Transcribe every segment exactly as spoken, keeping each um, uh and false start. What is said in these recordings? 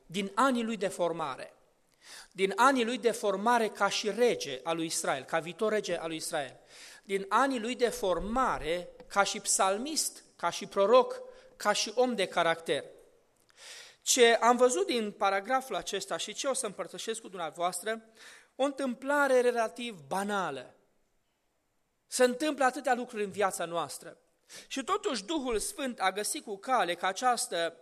din anii lui de formare, din anii lui de formare ca și rege al lui Israel, ca viitor rege al lui Israel, din anii lui de formare ca și psalmist, ca și proroc, ca și om de caracter. Ce am văzut din paragraful acesta și ce o să împărtășesc cu dumneavoastră, o întâmplare relativ banală. Se întâmplă atâtea lucruri în viața noastră. Și totuși Duhul Sfânt a găsit cu cale că această,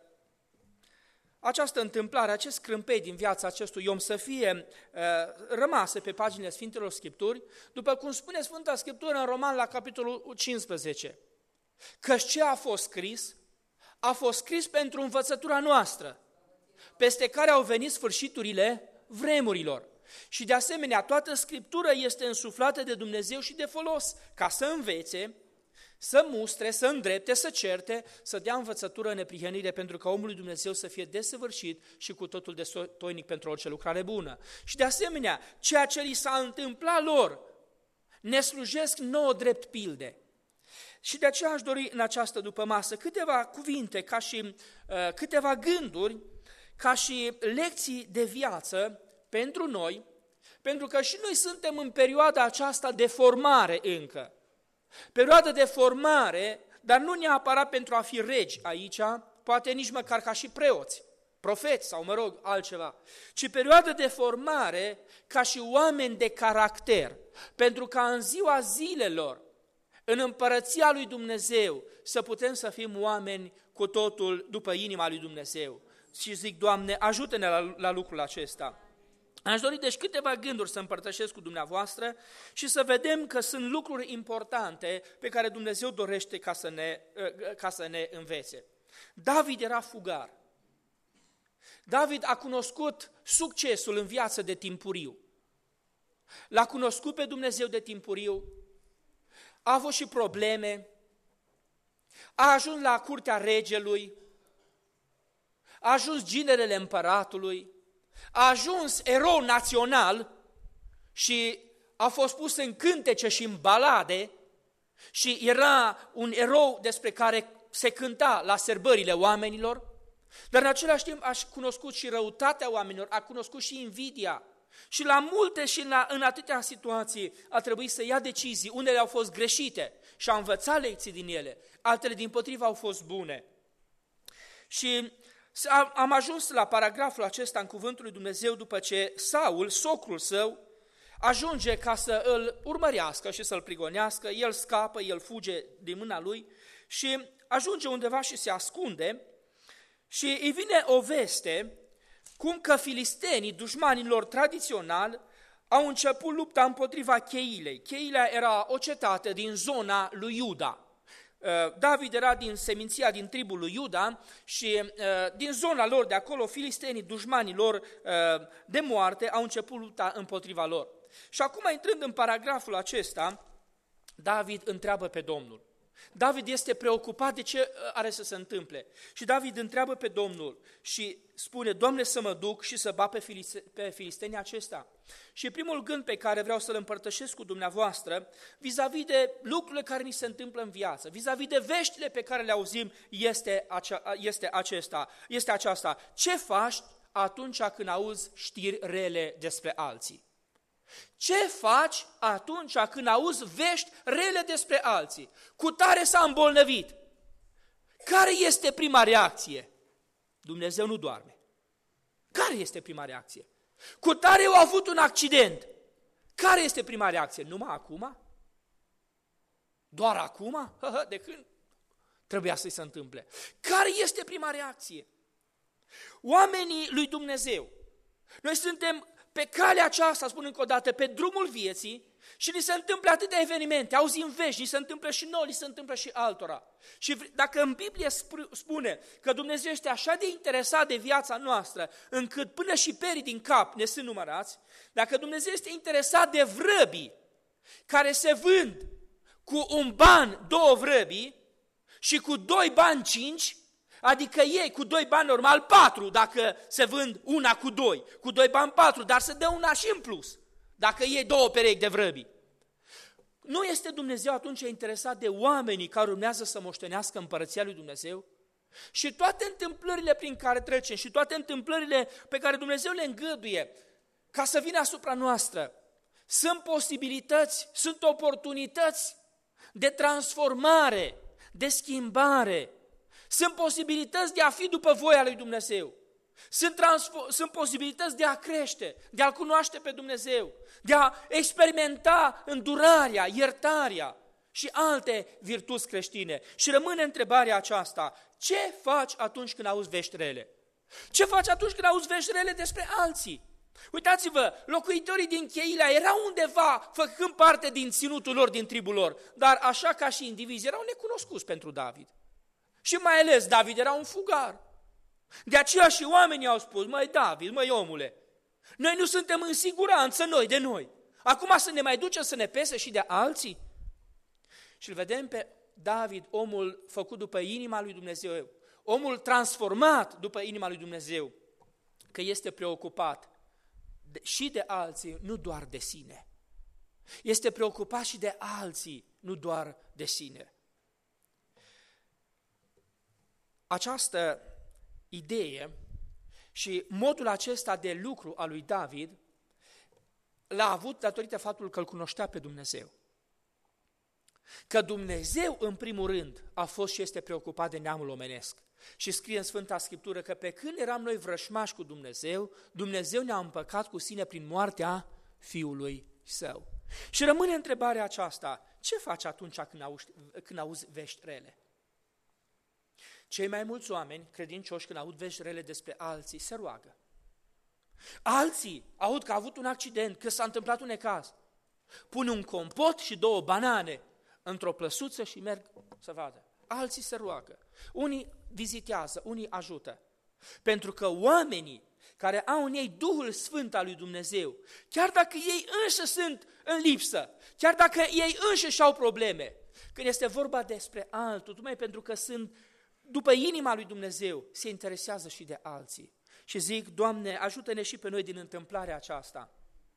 această întâmplare, acest crâmpei din viața acestui om să fie uh, rămasă pe paginile Sfintelor Scripturi, după cum spune Sfânta Scriptură în Roman la capitolul cincisprezece. Căci ce a fost scris? A fost scris pentru învățătura noastră, peste care au venit sfârșiturile vremurilor. Și de asemenea, toată Scriptura este însuflată de Dumnezeu și de folos, ca să învețe, să mustre, să îndrepte, să certe, să dea învățătură în neprihănire, pentru ca omul lui Dumnezeu să fie desăvârșit și cu totul destoinic pentru orice lucrare bună. Și de asemenea, ceea ce li s-a întâmplat lor, ne slujesc nouă drept pilde. Și de aceea aș dori în această dupămasă câteva cuvinte, ca și uh, câteva gânduri, ca și lecții de viață pentru noi, pentru că și noi suntem în perioada aceasta de formare încă. Perioada de formare, dar nu neapărat pentru a fi regi aici, poate nici măcar ca și preoți, profeți sau, mă rog, altceva, ci perioada de formare ca și oameni de caracter, pentru ca în ziua zilelor, în împărăția lui Dumnezeu, să putem să fim oameni cu totul după inima lui Dumnezeu. Și zic, Doamne, ajută-ne la, la lucrul acesta. Aș dori deci câteva gânduri să împărtășesc cu dumneavoastră și să vedem că sunt lucruri importante pe care Dumnezeu dorește ca să ne, ca să ne învețe. David era fugar. David a cunoscut succesul în viață de timpuriu. L-a cunoscut pe Dumnezeu de timpuriu, a avut și probleme, a ajuns la curtea regelui, a ajuns ginerele împăratului, a ajuns erou național și a fost pus în cântece și în balade și era un erou despre care se cânta la sărbările oamenilor, dar în același timp a cunoscut și răutatea oamenilor, a cunoscut și invidia. Și la multe și la, în atâtea situații a trebuit să ia decizii, unele au fost greșite și a învățat lecții din ele, altele dimpotrivă au fost bune. Și am ajuns la paragraful acesta în cuvântul lui Dumnezeu după ce Saul, socrul său, ajunge ca să îl urmărească și să-l prigonească, el scapă, el fuge din mâna lui și ajunge undeva și se ascunde și îi vine o veste cum că filistenii, dușmanilor tradițional, au început lupta împotriva Cheilei. Cheila era o cetate din zona lui Iuda. David era din seminția, din tribul lui Iuda și din zona lor de acolo, filistenii, dușmanii lor de moarte, au început lupta împotriva lor. Și acum, intrând în paragraful acesta, David întreabă pe Domnul. David este preocupat de ce are să se întâmple. Și David întreabă pe Domnul și spune, Doamne, să mă duc și să bat pe, filiste, pe filistenii acesta. Și primul gând pe care vreau să-l împărtășesc cu dumneavoastră, vis-a-vis de lucrurile care ni se întâmplă în viață, vis-a-vis de veștile pe care le auzim, este, acea, este, acesta, este aceasta. Ce faci atunci când auzi știri rele despre alții? Ce faci atunci când auzi vești rele despre alții? Cutare s-a îmbolnăvit. Care este prima reacție? Dumnezeu nu doarme. Care este prima reacție? Cutare a avut un accident. Care este prima reacție? Numai acum? Doar acum? De când trebuia să-i se întâmple? Care este prima reacție? Oamenii lui Dumnezeu. Noi suntem pe calea aceasta, spun încă o dată, pe drumul vieții și ni se întâmplă atâtea evenimente, auzim vești, ni se întâmplă și nouă, ni se întâmplă și altora. Și dacă în Biblie spune că Dumnezeu este așa de interesat de viața noastră, încât până și perii din cap ne sunt numărați, dacă Dumnezeu este interesat de vrăbii care se vând cu un ban două vrăbii și cu doi bani cinci, adică ei cu doi bani normal patru, dacă se vând una cu doi, cu doi bani patru, dar se dă una și în plus, dacă iei două perechi de vrăbii. Nu este Dumnezeu atunci interesat de oamenii care urmează să moștenească împărăția lui Dumnezeu? Și toate întâmplările prin care trecem și toate întâmplările pe care Dumnezeu le îngăduie ca să vină asupra noastră, sunt posibilități, sunt oportunități de transformare, de schimbare, sunt posibilități de a fi după voia lui Dumnezeu, sunt, sunt posibilități de a crește, de a-L cunoaște pe Dumnezeu, de a experimenta îndurarea, iertarea și alte virtuți creștine. Și rămâne întrebarea aceasta: ce faci atunci când auzi vești rele? Ce faci atunci când auzi vești rele despre alții? Uitați-vă, locuitorii din Cheila erau undeva făcând parte din ținutul lor, din tribul lor, dar așa ca și indivizi erau necunoscuți pentru David. Și mai ales David era un fugar. De aceea și oamenii au spus: măi David, măi omule, noi nu suntem în siguranță noi de noi. Acum să ne mai ducem să ne pese și de alții? Și îl vedem pe David, omul făcut după inima lui Dumnezeu, omul transformat după inima lui Dumnezeu, că este preocupat și de alții, nu doar de sine. Este preocupat și de alții, nu doar de sine. Această idee și modul acesta de lucru al lui David l-a avut datorită faptului că îl cunoștea pe Dumnezeu. Că Dumnezeu, în primul rând, a fost și este preocupat de neamul omenesc. Și scrie în Sfânta Scriptură că pe când eram noi vrășmași cu Dumnezeu, Dumnezeu ne-a împăcat cu sine prin moartea Fiului Său. Și rămâne întrebarea aceasta: ce faci atunci când auzi, când auzi vești rele? Cei mai mulți oameni credincioși, când aud vești rele despre alții, se roagă. Alții aud că a avut un accident, că s-a întâmplat un necaz. Pun un compot și două banane într-o plăsuță și merg să vadă. Alții se roagă. Unii vizitează, unii ajută. Pentru că oamenii care au în ei Duhul Sfânt al lui Dumnezeu, chiar dacă ei înși sunt în lipsă, chiar dacă ei înși au probleme, când este vorba despre altul, tocmai pentru că sunt după inima lui Dumnezeu, se interesează și de alții. Și zic: Doamne, ajută-ne și pe noi din întâmplarea aceasta.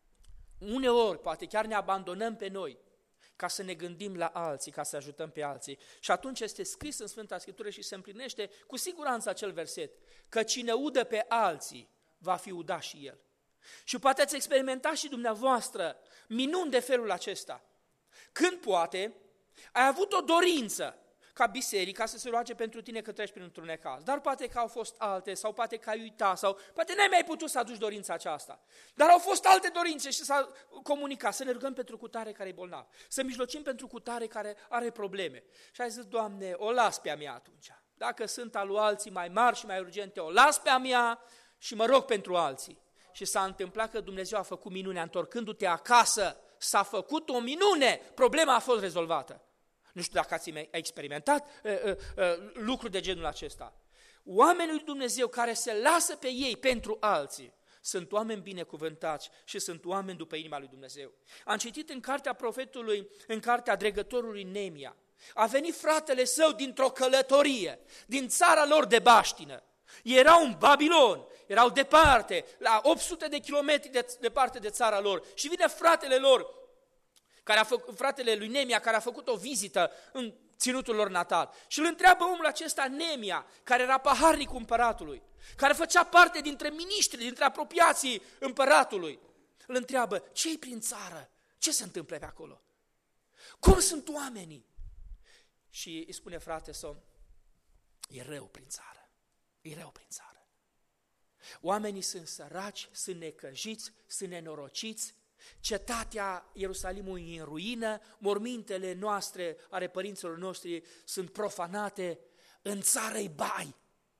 Uneori, poate chiar ne abandonăm pe noi ca să ne gândim la alții, ca să ajutăm pe alții. Și atunci este scris în Sfânta Scriptură și se împlinește cu siguranță acel verset: că cine udă pe alții, va fi udat și el. Și poate ați experimentat și dumneavoastră minuni de felul acesta. Când poate ai avut o dorință ca biserica să se roage pentru tine că treci printr-un necaz, dar poate că au fost alte, sau poate că ai uitat, sau poate n-ai mai putut să aduci dorința aceasta, dar au fost alte dorințe și s-a comunicat: să ne rugăm pentru cutare care e bolnav, să mijlocim pentru cutare care are probleme. Și ai zis: Doamne, o las pe a mea atunci. Dacă sunt al lui alții mai mari și mai urgente, o las pe a mea și mă rog pentru alții. Și s-a întâmplat că Dumnezeu a făcut minunea, întorcându-te acasă, s-a făcut o minune, problema a fost rezolvată. Nu știu dacă ați experimentat uh, uh, uh, lucruri de genul acesta. Oamenii lui Dumnezeu care se lasă pe ei pentru alții sunt oameni binecuvântați și sunt oameni după inima lui Dumnezeu. Am citit în cartea profetului, în cartea dregătorului Nemia. A venit fratele său dintr-o călătorie, din țara lor de baștină. Erau în Babilon, erau departe, la opt sute de kilometri de, departe de țara lor. Și vine fratele lor, care a făcut, fratele lui Nemia, care a făcut o vizită în ținutul lor natal. Și îl întreabă omul acesta, Nemia, care era paharnicul împăratului, care făcea parte dintre miniștri, dintre apropiații împăratului. Îl întreabă: ce-i prin țară? Ce se întâmplă pe acolo? Cum sunt oamenii? Și îi spune frate său: e rău prin țară, e rău prin țară. Oamenii sunt săraci, sunt necăjiți, sunt nenorociți, cetatea Ierusalimului e în ruină, mormintele noastre, ale părinților noștri, sunt profanate, în țară-i bai.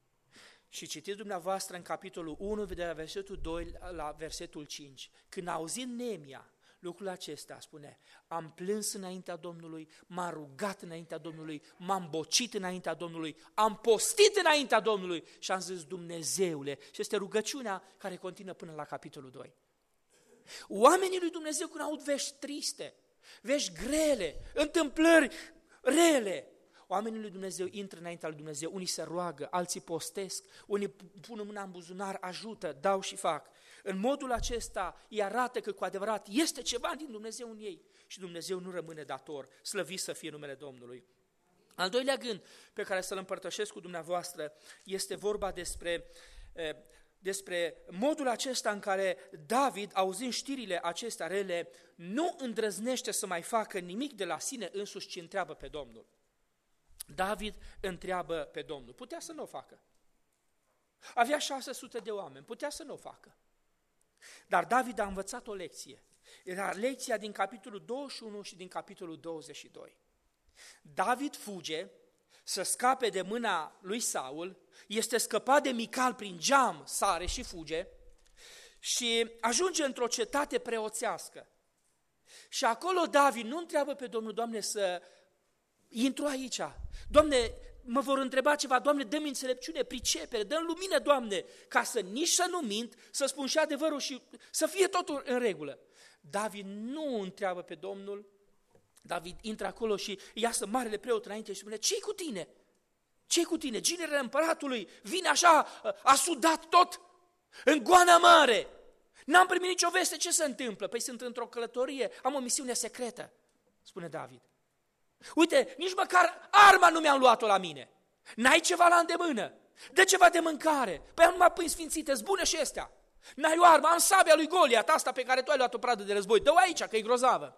Și citiți dumneavoastră în capitolul unu, de la versetul doi la versetul cinci. Când a auzit Nemia lucrul acesta, spune: am plâns înaintea Domnului, m-am rugat înaintea Domnului, m-am bocit înaintea Domnului, am postit înaintea Domnului și am zis: Dumnezeule. Și este rugăciunea care continuă până la capitolul doi. Oamenii lui Dumnezeu, când aud vești triste, vești grele, întâmplări rele, oamenii lui Dumnezeu intră înaintea lui Dumnezeu, unii se roagă, alții postesc, unii pun mâna în buzunar, ajută, dau și fac. În modul acesta îi arată că cu adevărat este ceva din Dumnezeu în ei și Dumnezeu nu rămâne dator, slăvit să fie numele Domnului. Al doilea gând pe care să-l împărtășesc cu dumneavoastră este vorba despre, despre modul acesta în care David, auzind știrile acestea rele, nu îndrăznește să mai facă nimic de la sine însuși, ci întreabă pe Domnul. David întreabă pe Domnul. Putea să nu o facă. Avea șase sute de oameni, putea să nu o facă. Dar David a învățat o lecție. Era lecția din capitolul douăzeci și unu și din capitolul douăzeci și doi. David fuge să scape de mâna lui Saul, este scăpat de Mical prin geam, sare și fuge și ajunge într-o cetate preoțească. Și acolo David nu întreabă pe Domnul, Doamne, să intru aici. Doamne, mă vor întreba ceva, Doamne, dă-mi înțelepciune, pricepere, dă-mi lumină, Doamne, ca să nici să nu mint, să spun și adevărul și să fie totul în regulă. David nu întreabă pe Domnul. David intră acolo și iasă marele preot înainte și spune, ce-i cu tine? Ce-i cu tine? Ginerele împăratului vine așa, a sudat tot, în goana mare. N-am primit nicio veste, ce se întâmplă? Păi sunt într-o călătorie, am o misiune secretă, spune David. Uite, nici măcar arma nu mi-am luat-o la mine. N-ai ceva la îndemână? Dă ceva de mâncare. Păi am numai pâini sfințite, zbune și astea. N-ai o armă, am sabia lui Goliat, asta pe care tu ai luat o pradă de război. Dă-o aici, că e grozavă.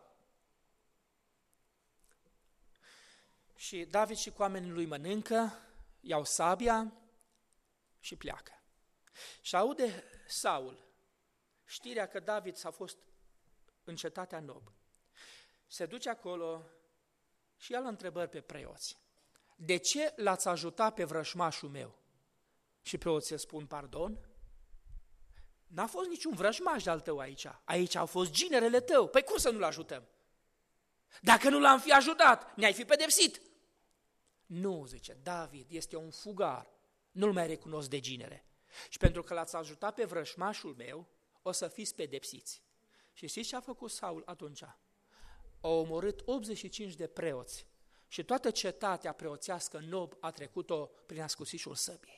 Și David și cu oamenii lui mănâncă, iau sabia și pleacă. Și aude Saul știrea că David s-a fost în cetatea Nob. Se duce acolo și ia la întrebări pe preoți. De ce l-ați ajutat pe vrăjmașul meu? Și preoții spun, pardon? N-a fost niciun vrăjmaș de-al tău aici. Aici au fost ginerele tău. Păi cum să nu-l ajutăm? Dacă nu l-am fi ajutat, ne-ai fi pedepsit. Nu, zice, David este un fugar, nu-l mai recunosc de ginere. Și pentru că l-ați ajutat pe vrăjmașul meu, o să fiți pedepsiți. Și știți ce a făcut Saul atunci? A omorât optzeci și cinci de preoți și toată cetatea preoțească Nob a trecut-o prin ascuțișul săbiei.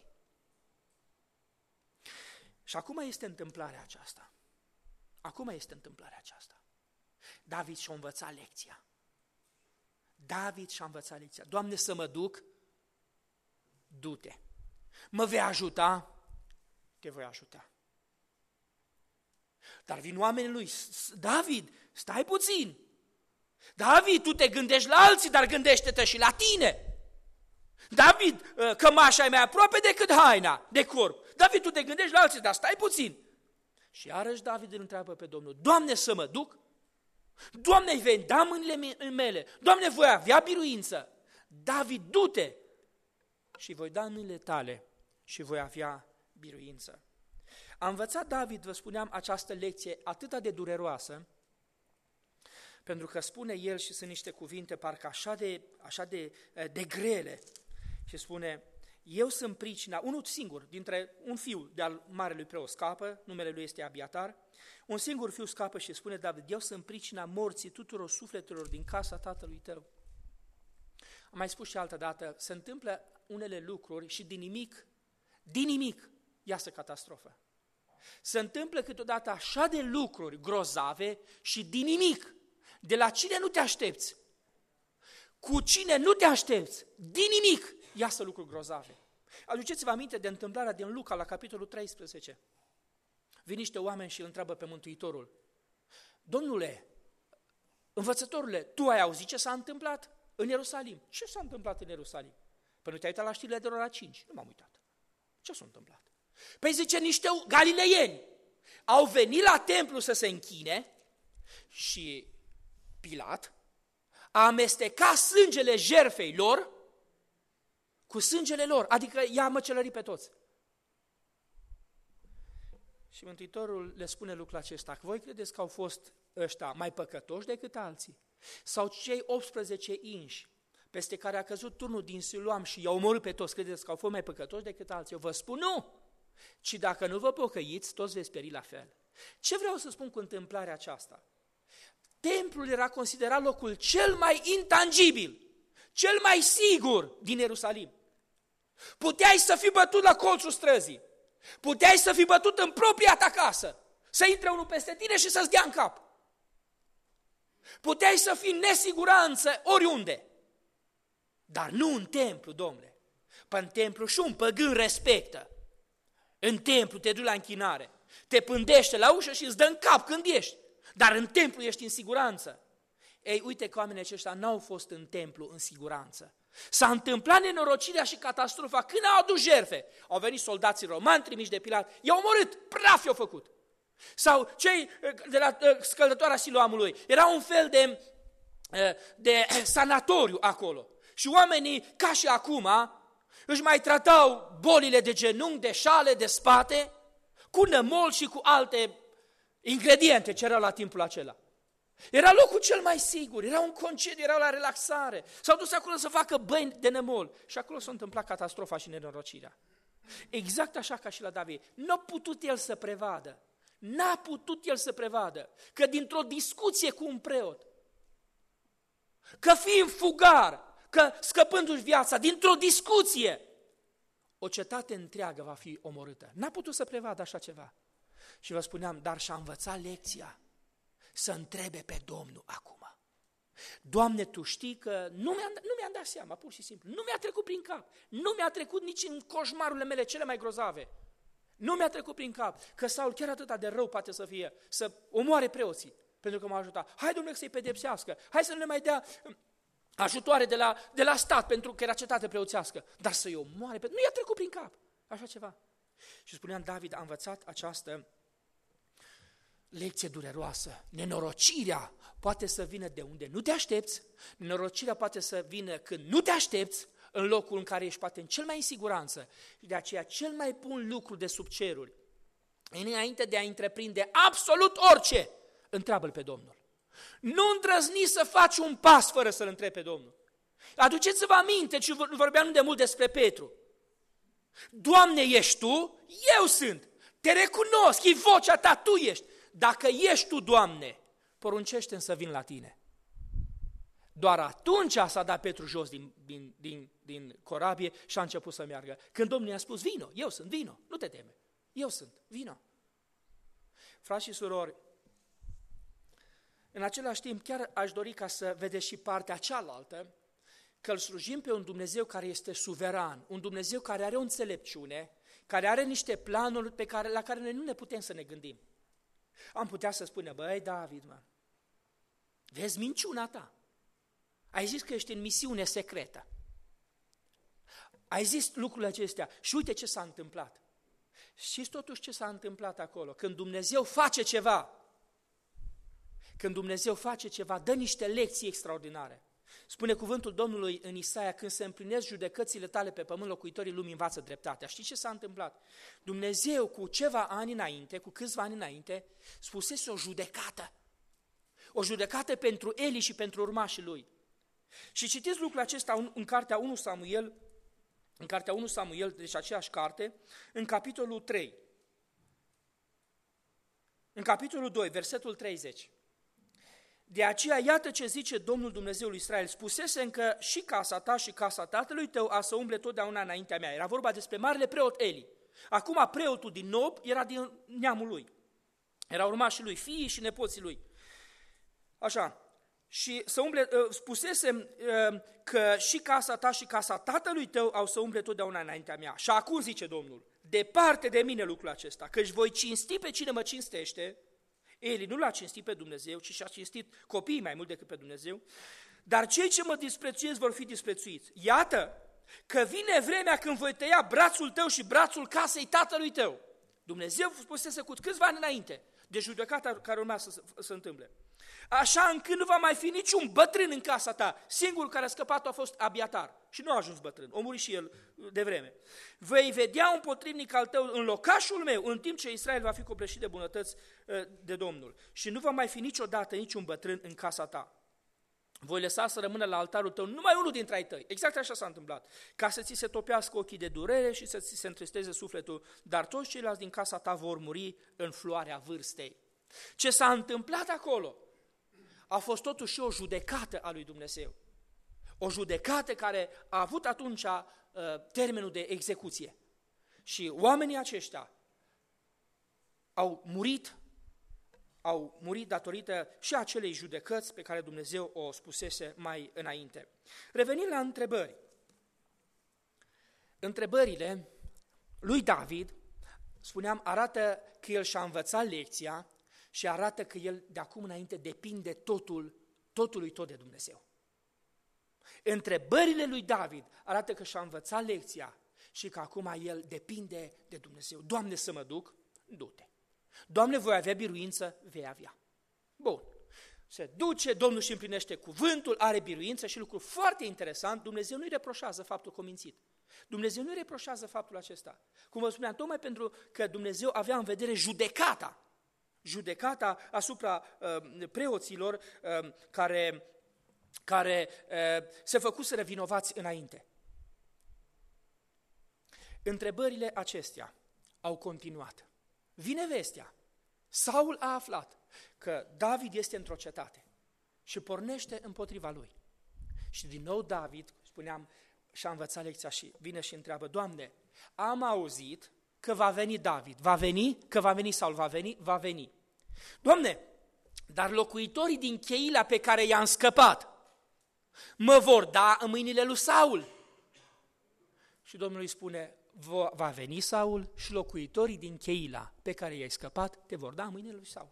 Și acum este întâmplarea aceasta. Acum este întâmplarea aceasta. David și-a învățat lecția. David și-a învățat lecția. Doamne, să mă duc, du-te. Mă vei ajuta, te voi ajuta. Dar vin oamenii lui, David, stai puțin. David, tu te gândești la alții, dar gândește-te și la tine. David, cămașa e mai aproape decât haina de corp. David, tu te gândești la alții, dar stai puțin. Și iarăși David îl întreabă pe Domnul, Doamne, să mă duc? Doamne, îi vei da mâinile mele, Doamne, voi avea biruință. David, du-te și voi da în mâinile tale și voi avea biruință. A învățat David, vă spuneam, această lecție atât de dureroasă, pentru că spune el și sunt niște cuvinte parcă așa de, așa de, de grele și spune, eu sunt pricina, unul singur, dintre un fiu de-al marelui preot scapă, numele lui este Abiatar, un singur fiu scapă și spune David, eu sunt pricina morții tuturor sufletelor din casa tatălui tău. Am mai spus și altă dată, se întâmplă unele lucruri și din nimic, din nimic, iasă catastrofă. Se întâmplă câteodată așa de lucruri grozave și din nimic, de la cine nu te aștepți, cu cine nu te aștepți, din nimic, iasă lucruri grozave. Aduceți-vă aminte de întâmplarea din Luca la capitolul treisprezece. Vin niște oameni și îl întreabă pe Mântuitorul, Domnule, învățătorule, tu ai auzit ce s-a întâmplat în Ierusalim? Ce s-a întâmplat în Ierusalim? Păi nu te-ai uitat la știrile de ora cinci? Nu m-am uitat. Ce s-a întâmplat? Păi zice, niște galileieni au venit la templu să se închine și Pilat a amestecat sângele jertfei lor cu sângele lor, adică i-a măcelărit pe toți. Și Mântuitorul le spune lucrul acesta, că voi credeți că au fost ăștia mai păcătoși decât alții? Sau cei optsprezece inși peste care a căzut turnul din Siloam și i-au omorât pe toți, credeți că au fost mai păcătoși decât alții? Eu vă spun nu, ci dacă nu vă pocăiți, toți veți pieri la fel. Ce vreau să spun cu întâmplarea aceasta? Templul era considerat locul cel mai intangibil, cel mai sigur din Ierusalim. Puteai să fii bătut la colțul străzii, puteai să fii bătut în propria ta casă, să intre unul peste tine și să-ți dea în cap. Puteai să fii în nesiguranță oriunde. Dar nu în templu, domnule. Păi în templu și un păgân respectă. În templu te duci la închinare, te pândește la ușă și îți dă în cap când ești. Dar în templu ești în siguranță. Ei, uite că oamenii aceștia n-au fost în templu în siguranță. S-a întâmplat nenorocirea și catastrofa când au adus jertfe. Au venit soldații romani trimiși de Pilat, i-au omorât, praf i-au făcut. Sau cei de la scăldătoarea Siloamului, era un fel de, de sanatoriu acolo. Și oamenii, ca și acum, își mai tratau bolile de genunchi, de șale, de spate, cu nămol și cu alte ingrediente ce erau la timpul acela. Era locul cel mai sigur, era un concediu, erau la relaxare. S-au dus acolo să facă băi de nămol și acolo s-a întâmplat catastrofa și nenorocirea. Exact așa ca și la David. Nu a putut el să prevadă, n-a putut el să prevadă că dintr-o discuție cu un preot, că fiind fugar, că scăpându-și viața, dintr-o discuție, o cetate întreagă va fi omorâtă. N-a putut să prevadă așa ceva. Și vă spuneam, dar și-a învățat lecția să întrebe pe Domnul acum. Doamne, Tu știi că nu mi-am, nu mi-am dat seama, pur și simplu, nu mi-a trecut prin cap, nu mi-a trecut nici în coșmarurile mele cele mai grozave. Nu mi-a trecut prin cap că Saul chiar atât de rău poate să fie, să omoare preoții, pentru că m-a ajutat. Hai, Domnule, să-i pedepsească, hai să nu le mai dea ajutoare de la, de la stat, pentru că era cetate preoțească, dar să-i omoare, nu i-a trecut prin cap, așa ceva. Și spuneam, David a învățat această lecție dureroasă. Nenorocirea poate să vină de unde nu te aștepți, nenorocirea poate să vină când nu te aștepți, în locul în care ești poate în cel mai în siguranță. Și de aceea cel mai bun lucru de sub ceruri, înainte de a întreprinde absolut orice, întreabă-L pe Domnul. Nu îndrăzni să faci un pas fără să-L întrebi pe Domnul. Aduceți-vă aminte, și vorbeam de mult despre Petru. Doamne, ești Tu? Eu sunt. Te recunosc, e vocea Ta, Tu ești. Dacă ești Tu, Doamne, poruncește-mi să vin la Tine. Doar atunci s-a dat Petru jos din, din, din, din corabie și a început să meargă. Când Domnul i-a spus, vino, eu sunt, vino, nu te teme, eu sunt, vino. Frați și surori, în același timp chiar aș dori ca să vedeți și partea cealaltă, că îl slujim pe un Dumnezeu care este suveran, un Dumnezeu care are o înțelepciune, care are niște planuri pe care, la care noi nu ne putem să ne gândim. Am putea să spunem, băi, David, mă, vezi minciuna ta. Ai zis că ești în misiune secretă. Ai zis lucrurile acestea și uite ce s-a întâmplat. Știți totuși ce s-a întâmplat acolo? Când Dumnezeu face ceva, când Dumnezeu face ceva, dă niște lecții extraordinare. Spune cuvântul Domnului în Isaia, când se împlinesc judecățile tale pe pământ, locuitorii lumii învață dreptatea. Știți ce s-a întâmplat? Dumnezeu cu ceva ani înainte, cu câțiva ani înainte, spusese o judecată. O judecată pentru Eli și pentru urmașii lui. Și citiți lucrul acesta în, în cartea unu Samuel, în cartea unu Samuel, deci aceeași carte, în capitolul trei. În capitolul doi, versetul treizeci. De aceea, iată ce zice Domnul Dumnezeul Israel, spusese încă și casa ta și casa tatălui tău a să umble totdeauna înaintea mea. Era vorba despre marele preot Eli. Acum preotul din Nob era din neamul lui. Era urmașii lui, fiii și nepoții lui. Așa. Și să umble, spusese că și casa ta și casa tatălui tău au să umble totdeauna înaintea mea. Și acum zice Domnul, departe de mine lucrul acesta, că își voi cinsti pe cine mă cinstește. Eli nu l-a cinstit pe Dumnezeu, ci și-a cinstit copiii mai mult decât pe Dumnezeu, dar cei ce mă disprețuiesc vor fi disprețuiți. Iată că vine vremea când voi tăia brațul tău și brațul casei tatălui tău. Dumnezeu spusese cu câțiva ani înainte de judecata care urma să se întâmple. Așa încât nu va mai fi niciun bătrân în casa ta. Singurul care a scăpat a fost Abiatar și nu a ajuns bătrân, a murit și el de vreme. Vei vedea un potrivnic al tău în locașul meu, în timp ce Israel va fi copleșit de bunătăți de Domnul. Și nu va mai fi niciodată niciun bătrân în casa ta. Voi lăsa să rămână la altarul tău numai unul dintre ai tăi. Exact așa s-a întâmplat. Ca să ți se topească ochii de durere și să ți se întristeze sufletul, dar toți ceilalți din casa ta vor muri în floarea vârstei. Ce s-a întâmplat acolo a fost totuși o judecată a lui Dumnezeu. O judecată care a avut atunci uh, termenul de execuție. Și oamenii aceștia au murit au murit datorită și acelei judecăți pe care Dumnezeu o spusese mai înainte. Revenind la întrebări. Întrebările lui David, spuneam, arată că el și-a învățat lecția și arată că el de acum înainte depinde totul, totului tot de Dumnezeu. Întrebările lui David arată că și-a învățat lecția și că acum el depinde de Dumnezeu. Doamne, să mă duc? Du-te. Doamne, voi avea biruință? Vei avea. Bun. Se duce, Domnul și împlinește cuvântul, are biruință și lucru foarte interesant, Dumnezeu nu-i reproșează faptul că a mințit. Dumnezeu nu-i reproșează faptul acesta. Cum vă spuneam, tocmai pentru că Dumnezeu avea în vedere judecata, judecata asupra uh, preoților uh, care, care uh, se făcuseră vinovați înainte. Întrebările acestea au continuat. Vine vestea. Saul a aflat că David este într-o cetate și pornește împotriva lui. Și din nou David, spuneam, și-a învățat lecția și vine și întreabă, Doamne, am auzit că va veni David. Va veni? Că va veni Saul, va veni? Va veni. Doamne, dar locuitorii din Cheila pe care i-am scăpat mă vor da în mâinile lui Saul. Și Domnul îi spune, va veni Saul și locuitorii din Cheila pe care i-ai scăpat te vor da în mâinile lui Saul.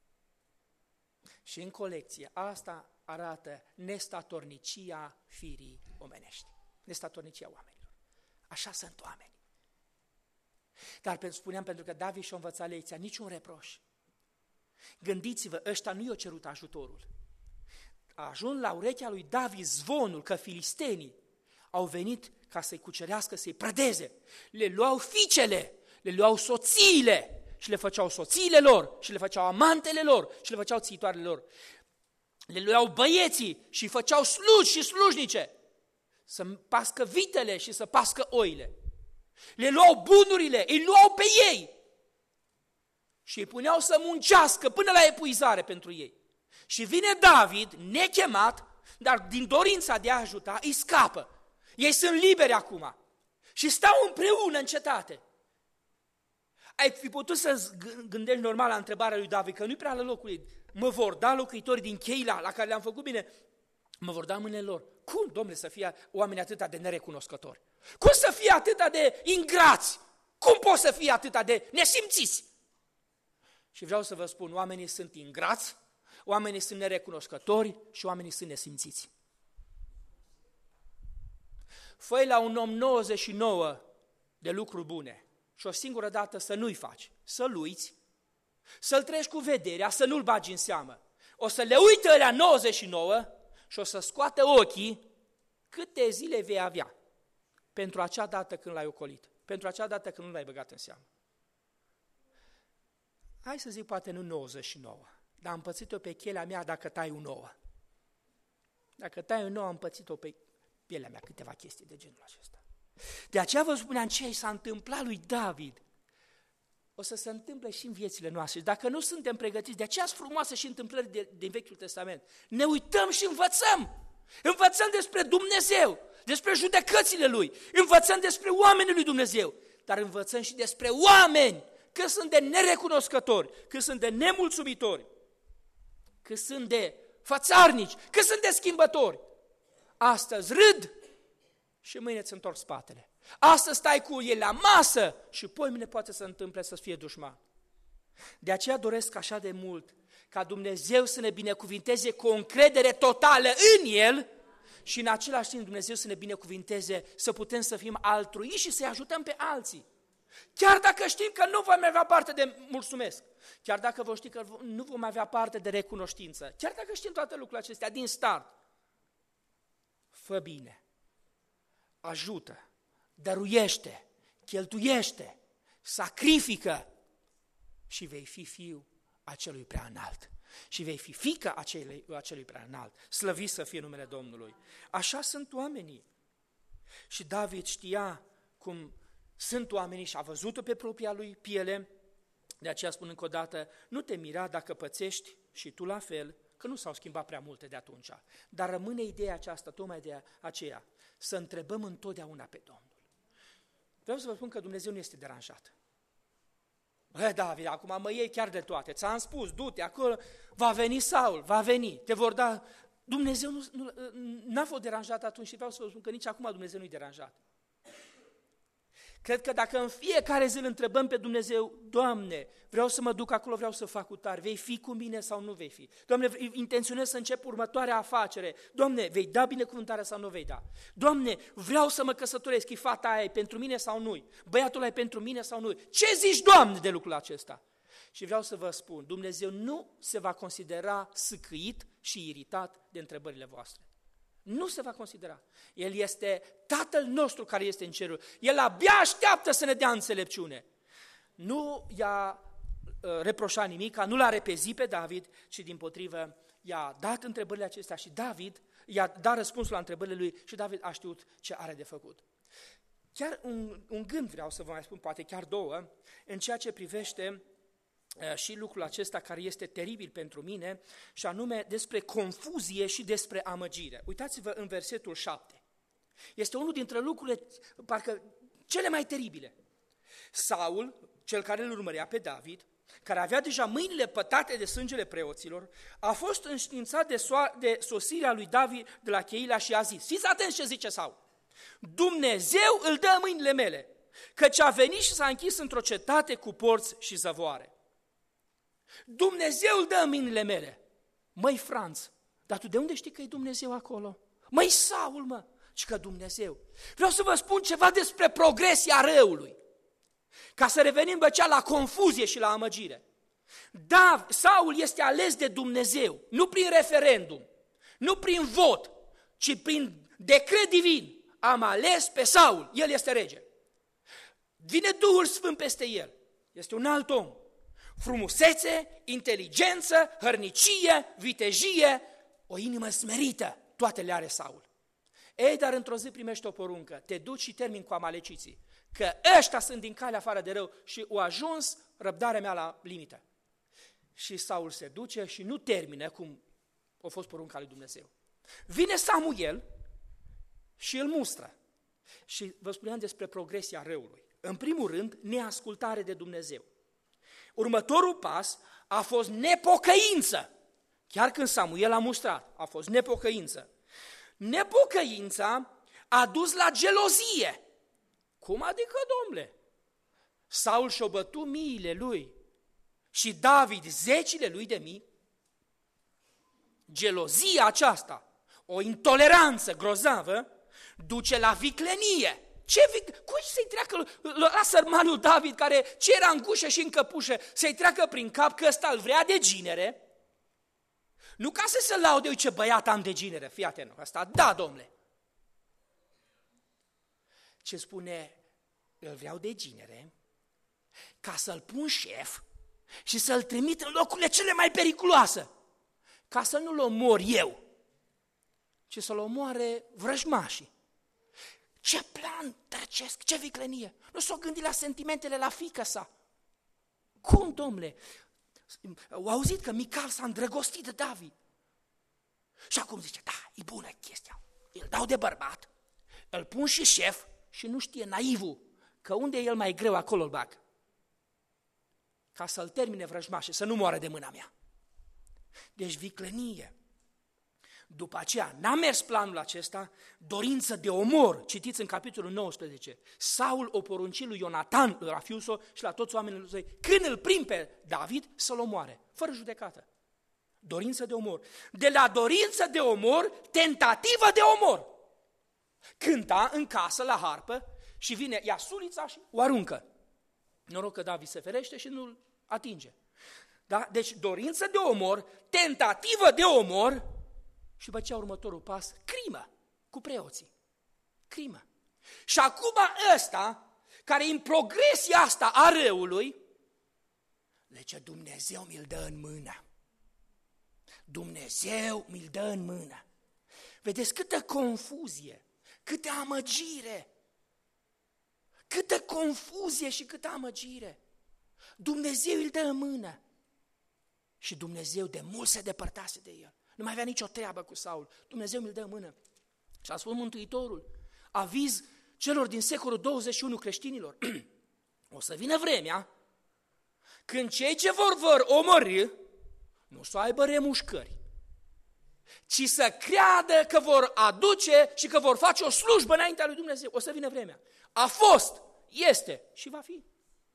Și în colecție, asta arată nestatornicia firii omenești. Nestatornicia oamenilor. Așa sunt oameni. Dar spuneam, pentru că David și-a învățat lecția, niciun reproș. Gândiți-vă, ăștia nu i-au cerut ajutorul. A ajuns la urechea lui David zvonul că filistenii au venit ca să-i cucerească, să-i prădeze. Le luau fiicele, le luau soțiile și le făceau soțiile lor și le făceau amantele lor și le făceau țitoarele lor. Le luau băieții și făceau sluji și slujnice să pască vitele și să pască oile. Le luau bunurile, îi luau pe ei și îi puneau să muncească până la epuizare pentru ei. Și vine David, nechemat, dar din dorința de a ajuta, îi scapă. Ei sunt liberi acum și stau împreună în cetate. Ai fi putut să gândești normal la întrebarea lui David, că nu-i prea la locul ei. Mă vor da locuitorii din Cheila, la care le-am făcut bine, mă vor da în mâinile lor. Cum, Domnule, să fie oameni atâta de nerecunoscători? Cum să fie atâta de ingrați? Cum pot să fie atâta de nesimțiți? Și vreau să vă spun, oamenii sunt ingrați, oamenii sunt nerecunoscători și oamenii sunt nesimțiți. Fă-i la un om nouăzeci și nouă de lucruri bune și o singură dată să nu-i faci, să-l uiți, să-l treci cu vederea, să nu-l bagi în seamă. O să le uită alea nouăzeci și nouă și o să scoată ochii câte zile vei avea pentru acea dată când l-ai ocolit, pentru acea dată când nu l-ai băgat în seamă. Hai să zic poate nu nouăzeci și nouă, dar am pățit-o pe chelea mea dacă tai un nouă. Dacă tai un nouă, am pățit-o pe pielea mea câteva chestii de genul acesta. De aceea vă spuneam ce i s-a întâmplat lui David. O să se întâmple și în viețile noastre. Dacă nu suntem pregătiți, de aceea sunt frumoase și întâmplări de, din Vechiul Testament. Ne uităm și învățăm. Învățăm despre Dumnezeu, despre judecățile Lui, învățăm despre oamenii lui Dumnezeu, dar învățăm și despre oameni, că sunt de nerecunoscători, că sunt de nemulțumitori, că sunt de fățarnici, că sunt de schimbători. Astăzi râd și mâine îți întorc spatele. Astăzi stai cu el la masă și poimine poate să se întâmple să fie dușman. De aceea doresc așa de mult ca Dumnezeu să ne binecuvinteze cu o încredere totală în El și în același timp Dumnezeu să ne binecuvinteze să putem să fim altruiști și să-i ajutăm pe alții. Chiar dacă știm că nu vom avea parte de mulțumesc, chiar dacă vom ști că nu vom avea parte de recunoștință, chiar dacă știm toate lucrurile acestea din start, fă bine, ajută, dăruiește, cheltuiește, sacrifică și vei fi fiul acelui prea înalt. Și vei fi fiica acelui, acelui prea înalt. Slăvit să fie numele Domnului. Așa sunt oamenii. Și David știa cum sunt oamenii și a văzut-o pe propria lui piele. De aceea spun încă o dată, nu te mira dacă pățești și tu la fel, că nu s-au schimbat prea multe de atunci. Dar rămâne ideea aceasta, tocmai de aceea, să întrebăm întotdeauna pe Domnul. Vreau să vă spun că Dumnezeu nu este deranjat. Bă, David, acum mă iei chiar de toate, ți-am spus, du-te acolo, va veni Saul, va veni, te vor da... Dumnezeu nu, nu, n-a fost deranjat atunci și vreau să vă spun că nici acum Dumnezeu nu-i deranjat. Cred că dacă în fiecare zi îl întrebăm pe Dumnezeu, Doamne, vreau să mă duc acolo, vreau să fac utar, vei fi cu mine sau nu vei fi? Doamne, intenționez să încep următoarea afacere. Doamne, vei da binecuvântarea sau nu vei da? Doamne, vreau să mă căsătoresc, e fata aia, e pentru mine sau nu? Băiatul ăla e pentru mine sau nu? Ce zici, Doamne, de lucrul acesta? Și vreau să vă spun, Dumnezeu nu se va considera sâcâit și iritat de întrebările voastre. Nu se va considera. El este Tatăl nostru care este în cerul. El abia așteaptă să ne dea înțelepciune. Nu i-a uh, reproșat nimic, nu l-a repezit pe David, ci dimpotrivă i-a dat întrebările acestea și David i-a dat răspunsul la întrebările lui și David a știut ce are de făcut. Chiar un, un gând vreau să vă mai spun, poate chiar două, în ceea ce privește și lucrul acesta care este teribil pentru mine, și anume despre confuzie și despre amăgire. Uitați-vă în versetul șapte. Este unul dintre lucrurile, parcă, cele mai teribile. Saul, cel care îl urmărea pe David, care avea deja mâinile pătate de sângele preoților, a fost înștiințat de, so- de sosirea lui David de la Cheila și a zis, fiți atenți ce zice Saul, Dumnezeu îl dă în mâinile mele, căci a venit și s-a închis într-o cetate cu porți și zăvoare. Dumnezeu îl dă în mâinile mele. Măi, Franț, dar tu de unde știi că e Dumnezeu acolo? Măi, Saul, mă, și că Dumnezeu. Vreau să vă spun ceva despre progresia răului. Ca să revenim, băcea, la confuzie și la amăgire. Da, Saul este ales de Dumnezeu, nu prin referendum, nu prin vot, ci prin decret divin. Am ales pe Saul, el este rege. Vine Duhul Sfânt peste el, este un alt om. Frumusețe, inteligență, hărnicie, vitejie, o inimă smerită, toate le are Saul. Ei, dar într-o zi primești o poruncă, te duci și termini cu amaleciții, că ăștia sunt din calea afară de rău și o ajuns răbdarea mea la limită. Și Saul se duce și nu termină cum a fost porunca lui Dumnezeu. Vine Samuel și îl mustră. Și vă spuneam despre progresia răului. În primul rând, neascultare de Dumnezeu. Următorul pas a fost nepocăință. Chiar când Samuel a mustrat, a fost nepocăință. Nepocăința a dus la gelozie. Cum adică, domnule? Saul și-o bătut miile lui și David zecile lui de mii. Gelozia aceasta, o intoleranță grozavă, duce la viclenie. Ce vic... Cui să-i treacă la sărmanul David, care ce era în gușă și în căpușă, să-i treacă prin cap că ăsta îl vrea de ginere? Nu ca să se laude, uite ce băiat am de ginere, fii atent, ăsta, da, domnule. Ce spune, îl vreau de ginere, ca să-l pun șef și să-l trimit în locurile cele mai periculoase, ca să nu-l omor eu, ci să-l omoare vrăjmașii. Ce plan trecesc, ce viclenie! Nu s-o gândit la sentimentele la fiică sa. Cum, domnule? Au auzit că Mical s-a îndrăgostit de David. Și acum zice, da, e bună chestia. Îl dau de bărbat, îl pun și șef și nu știe naivul că unde e el mai greu, acolo îl bag. Ca să-l termine vrăjmașii, să nu moară de mâna mea. Deci viclenie. După aceea, n-a mers planul acesta, dorință de omor, citiți în capitolul nouăsprezece, Saul o porunci lui Ionatan, la fiul său și la toți oamenii lui, când îl prind pe David, să-l omoare, fără judecată. Dorință de omor. De la dorință de omor, tentativă de omor. Cânta în casă la harpă și vine, ia sulița și o aruncă. Noroc că David se ferește și nu-l atinge. Da? Deci dorință de omor, tentativă de omor, și după aceea următorul pas, crimă cu preoții. Crimă. Și acum ăsta, care în progresia asta a răului, zice, Dumnezeu mi-l dă în mână. Dumnezeu mi-l dă în mână. Vedeți câtă confuzie, câtă amăgire, câtă confuzie și câtă amăgire. Dumnezeu îl dă în mână. Și Dumnezeu de mult se depărtase de el. Nu mai avea nicio treabă cu Saul. Dumnezeu mi-l dă în mână. Și a spus Mântuitorul, aviz celor din secolul douăzeci și unu creștinilor, o să vină vremea Când cei ce vor vor omorî, nu să aibă remușcări, ci să creadă că vor aduce și că vor face o slujbă înaintea lui Dumnezeu. O să vină vremea. A fost, este și va fi.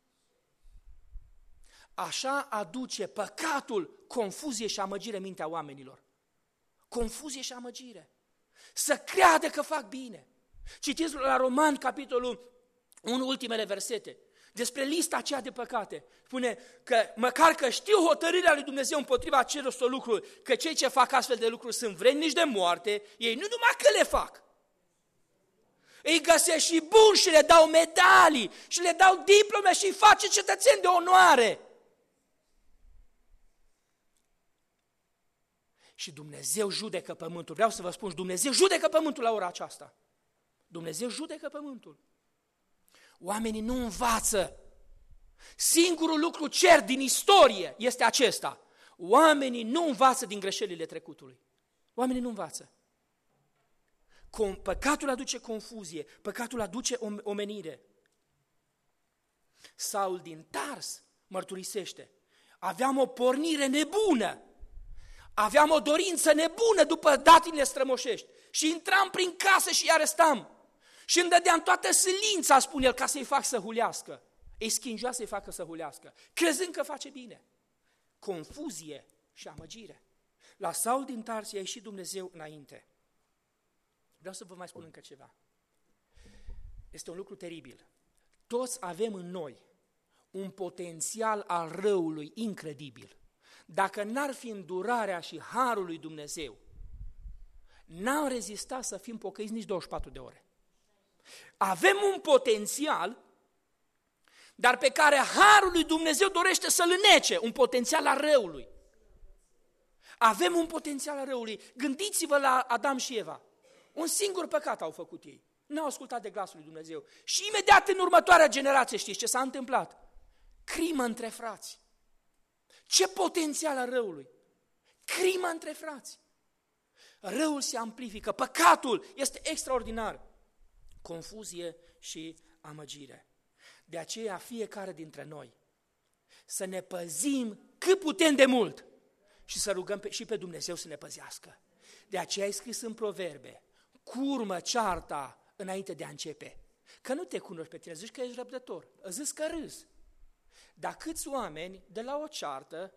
Așa aduce păcatul confuzie și amăgire în mintea oamenilor. Confuzie și amăgire. Să creadă că fac bine. Citiți la Roman, capitolul unu, ultimele versete, despre lista aceea de păcate. Spune că măcar că știu hotărârea lui Dumnezeu împotriva acelor lucruri, că cei ce fac astfel de lucruri sunt vrednici de moarte, ei nu numai că le fac, îi găsesc și buni și le dau medalii și le dau diplome și îi face cetățeni de onoare. Și Dumnezeu judecă pământul. Vreau să vă spun, Dumnezeu judecă pământul la ora aceasta. Dumnezeu judecă pământul. Oamenii nu învață. Singurul lucru cert din istorie este acesta. Oamenii nu învață din greșelile trecutului. Oamenii nu învață. Păcatul aduce confuzie, păcatul aduce omenire. Saul din Tars mărturisește: aveam o pornire nebună, aveam o dorință nebună după datinile strămoșești și intram prin casă și îi arestam. Și îmi dădeam toată silința, spune el, ca să-i fac să hulească. Îi schingea să-i facă să hulească, crezând că face bine. Confuzie și amăgire. La Saul din Tars i-a ieșit Dumnezeu înainte. Vreau să vă mai spun încă ceva. Este un lucru teribil. Toți avem în noi un potențial al răului incredibil. Dacă n-ar fi îndurarea și harul lui Dumnezeu, n-am rezistat să fim pocăiți nici douăzeci și patru de ore. Avem un potențial, dar pe care harul lui Dumnezeu dorește să-l înnece, un potențial al răului. Avem un potențial al răului. Gândiți-vă la Adam și Eva. Un singur păcat au făcut ei. N-au ascultat de glasul lui Dumnezeu. Și imediat în următoarea generație, știți ce s-a întâmplat? Crimă între frați. Ce potențial al răului? Crimă între frați. Răul se amplifică, păcatul este extraordinar. Confuzie și amăgire. De aceea fiecare dintre noi să ne păzim cât putem de mult și să rugăm pe, și pe Dumnezeu să ne păzească. De aceea ai scris în Proverbe: curmă cearta înainte de a începe. Că nu te cunoști pe tine, zici că ești răbdător, zici că râzi. Dar câți oameni de la o ceartă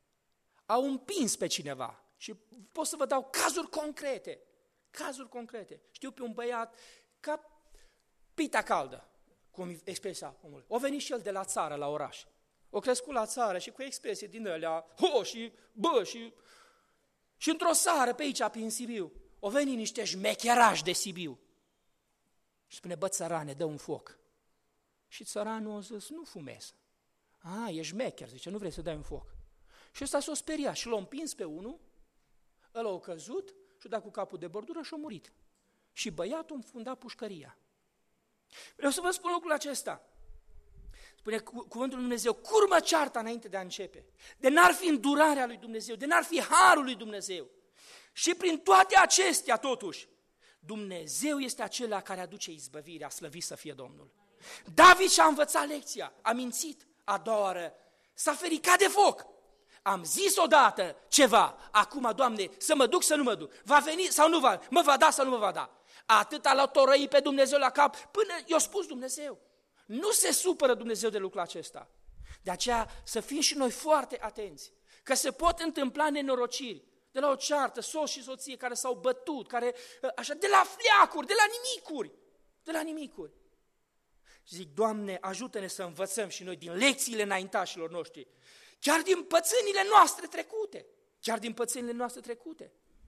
au împins pe cineva? Și pot să vă dau cazuri concrete, cazuri concrete. Știu pe un băiat ca pita caldă, cum expresia omului. O venit și el de la țară la oraș. O crescut la țară și cu expresie din alea, ho, și bă, și... Și într-o seară pe aici, prin Sibiu, o venit niște șmecherași de Sibiu. Și spune: bă, țărane, dă un foc. Și țăranul a zis: nu fumez. A, e șmecher, zice, nu vrei să dai un foc. Și ăsta s-a speriat și l-a împins pe unul, ăla a căzut și-a dat cu capul de bordură și a murit. Și băiatul înfunda pușcăria. Vreau să vă spun lucrul acesta. Spune cu, cuvântul lui Dumnezeu: curmă cearta înainte de a începe. De n-ar fi îndurarea lui Dumnezeu, de n-ar fi harul lui Dumnezeu. Și prin toate acestea, totuși, Dumnezeu este acela care aduce izbăvirea, slăvit să fie Domnul. David și-a învățat lecția, a mințit. A doua oară s-a fericat de foc. Am zis odată ceva, acum, Doamne, să mă duc, să nu mă duc. Va veni sau nu va, mă va da sau nu mă va da. Atâta l-a torăit pe Dumnezeu la cap până i-a spus Dumnezeu. Nu se supără Dumnezeu de lucrul acesta. De aceea să fim și noi foarte atenți, că se pot întâmpla nenorociri, de la o ceartă, soț și soție care s-au bătut, care, așa, de la fleacuri, de la nimicuri, de la nimicuri. Și zic: Doamne, ajută-ne să învățăm și noi din lecțiile înaintașilor noștri, chiar din pățânile noastre trecute, chiar din pățânile noastre trecute.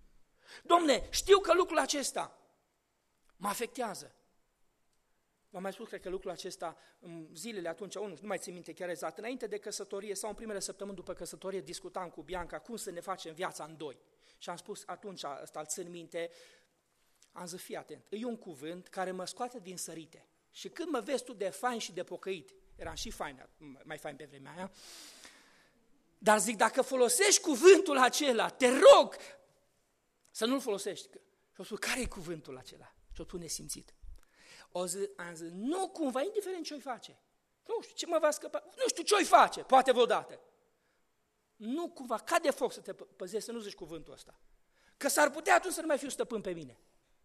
Domne, știu că lucrul acesta mă afectează. V-am mai spus, cred că lucrul acesta, în zilele atunci, unul, nu mai țin minte chiar exact, înainte de căsătorie sau în primele săptămâni după căsătorie, discutam cu Bianca cum să ne facem viața în doi. Și am spus atunci, ăsta îl țin minte, am zis: fii atent, e un cuvânt care mă scoate din sărite. Și când mă vezi tu de fain și de pocăit, eram și fain, mai fain pe vremea aia, dar zic, dacă folosești cuvântul acela, te rog să nu-l folosești. Și o spus: care e cuvântul acela? Și o spus nesimțit. O zi, am zis: nu cumva, indiferent ce-o face, Nu știu ce mă va scăpa, nu știu ce-o face, poate vreodată. Nu cumva, ca de foc să te păzești, să nu zici cuvântul ăsta. Că s-ar putea atunci să nu mai fiu stăpân pe mine.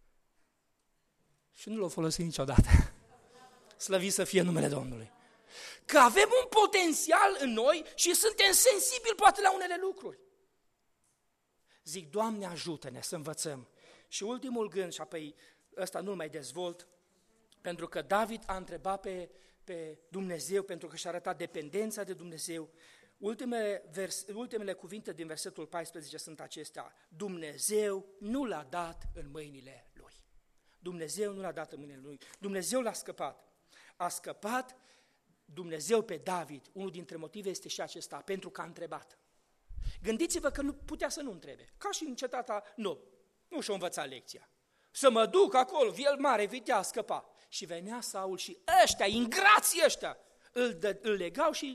Și nu l-o folosi niciodată. Slăvit să fie numele Domnului. Că avem un potențial în noi și suntem sensibili poate la unele lucruri. Zic, Doamne, ajută-ne să învățăm. Și ultimul gând, și apoi ăsta nu-l mai dezvolt, pentru că David a întrebat pe, pe Dumnezeu, pentru că și-a arătat dependența de Dumnezeu. Ultimele, vers, ultimele cuvinte din versetul paisprezece sunt acestea. Dumnezeu nu l-a dat în mâinile lui. Dumnezeu nu l-a dat în mâinile lui. Dumnezeu l-a scăpat. A scăpat Dumnezeu pe David. Unul dintre motive este și acesta, pentru că a întrebat. Gândiți-vă că nu putea să nu întrebe. Ca și în cetatea Nob. Nu și-a învățat lecția. Să mă duc acolo, viel mare, vitea, scăpa. Și venea Saul și ăștia, ingrații ăștia, îl, dă, îl legau și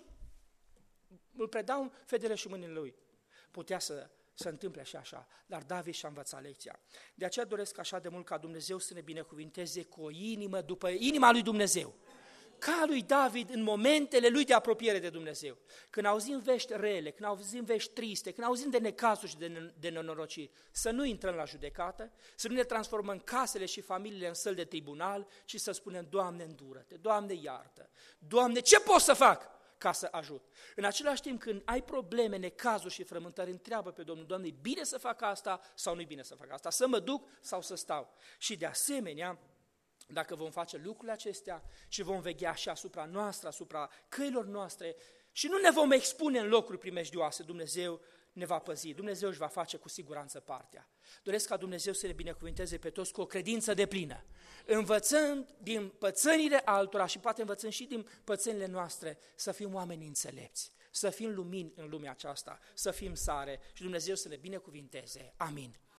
îl predau fedele și mâinile lui. Putea să se întâmple și așa, dar David și-a învățat lecția. De aceea doresc așa de mult ca Dumnezeu să ne binecuvinteze cu o inimă după inima lui Dumnezeu. Ca lui David în momentele lui de apropiere de Dumnezeu. Când auzim vești rele, când auzim vești triste, când auzim de necazuri și de, de nenorociri, să nu intrăm la judecată, să nu ne transformăm casele și familiile în săli de tribunal, ci să spunem, Doamne, îndură-te, Doamne, iartă, Doamne, ce pot să fac ca să ajut? În același timp, când ai probleme, necazuri și frământări, întreabă pe Domnul, Doamne, e bine să fac asta sau nu e bine să fac asta? Să mă duc sau să stau? Și de asemenea, dacă vom face lucrurile acestea și vom veghea și asupra noastră, asupra căilor noastre și nu ne vom expune în locuri primejdioase, Dumnezeu ne va păzi, Dumnezeu își va face cu siguranță partea. Doresc ca Dumnezeu să ne binecuvinteze pe toți cu o credință deplină, învățând din pățănile altora și poate învățând și din pățănile noastre să fim oameni înțelepți, să fim lumini în lumea aceasta, să fim sare și Dumnezeu să ne binecuvinteze. Amin.